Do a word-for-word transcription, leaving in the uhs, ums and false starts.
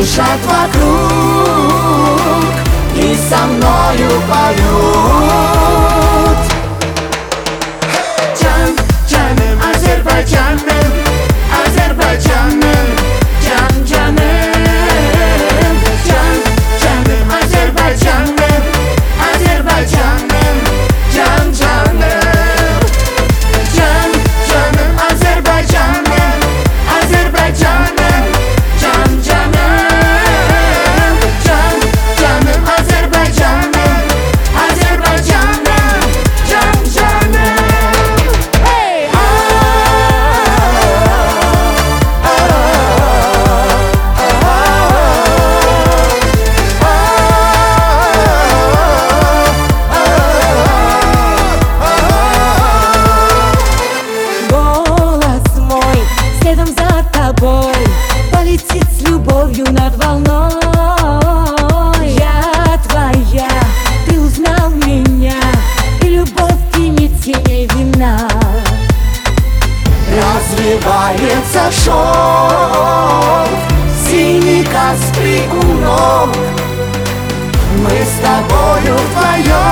кружат вокруг и со мною поют. Can, canım Azerbaycanım, Azerbaycanım, can canım. Can, canım Azerbaycanım, Azerbaycanım, can canım. Can, canım Azerbaycanım, Azerbaycanım, can canım. Can, canım Azerbaycanım, Azerbaycanım, can canım. Hey! Ah, ah, ah, Голос мой следом за тобой полетит с любовью над волной. Я твоя, ты узнал меня, и любовь кинет теней вина. развивается шелк синий каспий у ног. Мы с тобою вдвоем